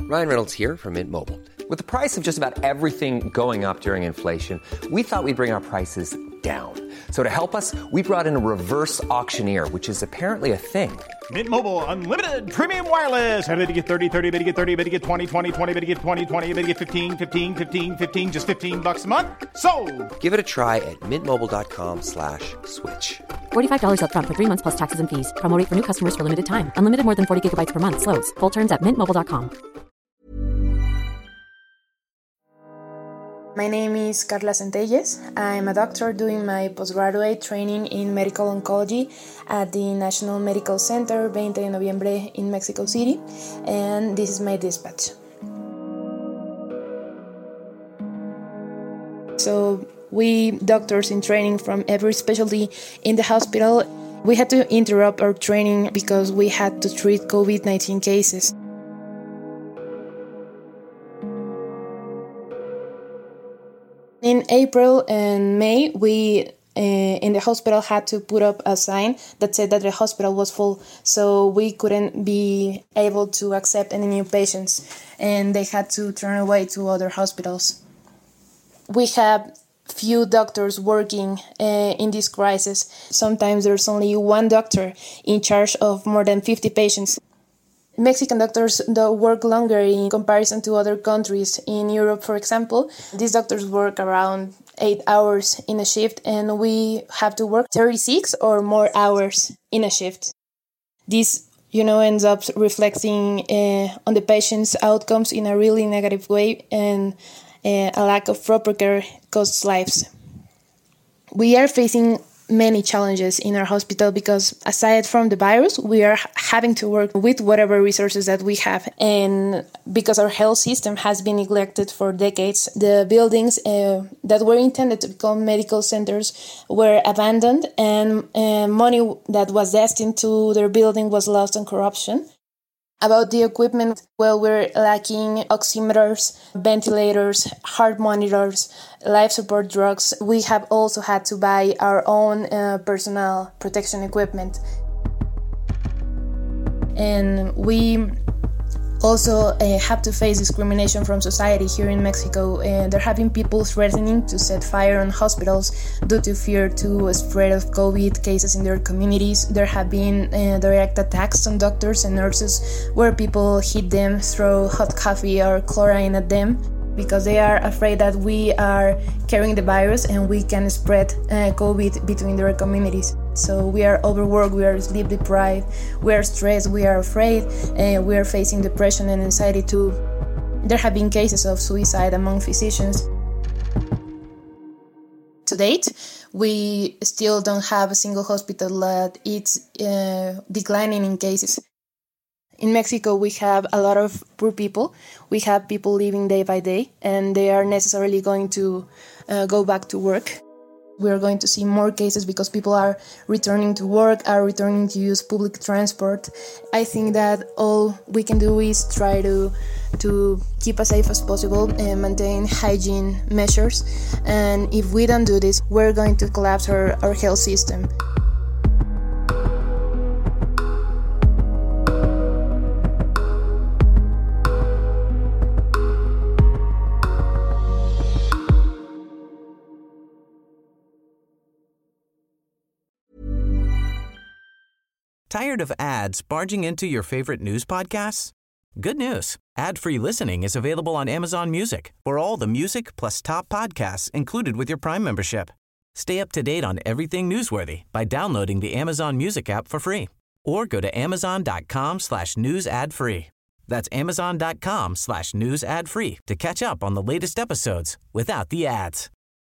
Ryan Reynolds here from Mint Mobile. With the price of just about everything going up during inflation, we thought we'd bring our prices down. So to help us, we brought in a reverse auctioneer, which is apparently a thing. Mint Mobile Unlimited Premium Wireless. How to get 30, 30, bit to get 30, bit to get 20, 20, 20, bit to get 20, 20, bit to get 15, 15, 15, 15, just $15 a month? Sold! Give it a try at mintmobile.com/switch. $45 up front for 3 months plus taxes and fees. Promo rate for new customers for limited time. Unlimited more than 40 gigabytes per month. Slows full terms at mintmobile.com. My name is Carla Centelles. I'm a doctor doing my postgraduate training in medical oncology at the National Medical Center 20 de Noviembre in Mexico City, and this is my dispatch. So we doctors in training from every specialty in the hospital, we had to interrupt our training because we had to treat COVID-19 cases. In April and May, we in the hospital had to put up a sign that said that the hospital was full, so we couldn't be able to accept any new patients, and they had to turn away to other hospitals. We have few doctors working in this crisis. Sometimes there's only one doctor in charge of more than 50 patients. Mexican doctors work longer in comparison to other countries. In Europe, for example, these doctors work around 8 hours in a shift, and we have to work 36 or more hours in a shift. This, ends up reflecting on the patient's outcomes in a really negative way, and a lack of proper care costs lives. We are facing many challenges in our hospital because aside from the virus, we are having to work with whatever resources that we have. And because our health system has been neglected for decades, the buildings that were intended to become medical centers were abandoned, and money that was destined to their building was lost on corruption. About the equipment, we're lacking oximeters, ventilators, heart monitors, life support drugs. We have also had to buy our own personal protection equipment. And we also have to face discrimination from society here in Mexico. There have been people threatening to set fire on hospitals due to fear to a spread of COVID cases in their communities. There have been direct attacks on doctors and nurses where people hit them, throw hot coffee or chlorine at them, because they are afraid that we are carrying the virus and we can spread COVID between their communities. So we are overworked, we are sleep deprived, we are stressed, we are afraid, we are facing depression and anxiety too. There have been cases of suicide among physicians. To date, we still don't have a single hospital that is declining in cases. In Mexico, we have a lot of poor people. We have people living day by day, and they are necessarily going to go back to work. We are going to see more cases because people are returning to work, are returning to use public transport. I think that all we can do is try to keep as safe as possible and maintain hygiene measures. And if we don't do this, we're going to collapse our health system. Tired of ads barging into your favorite news podcasts? Good news. Ad-free listening is available on Amazon Music for all the music plus top podcasts included with your Prime membership. Stay up to date on everything newsworthy by downloading the Amazon Music app for free or go to amazon.com/news ad free. That's amazon.com/news ad free to catch up on the latest episodes without the ads.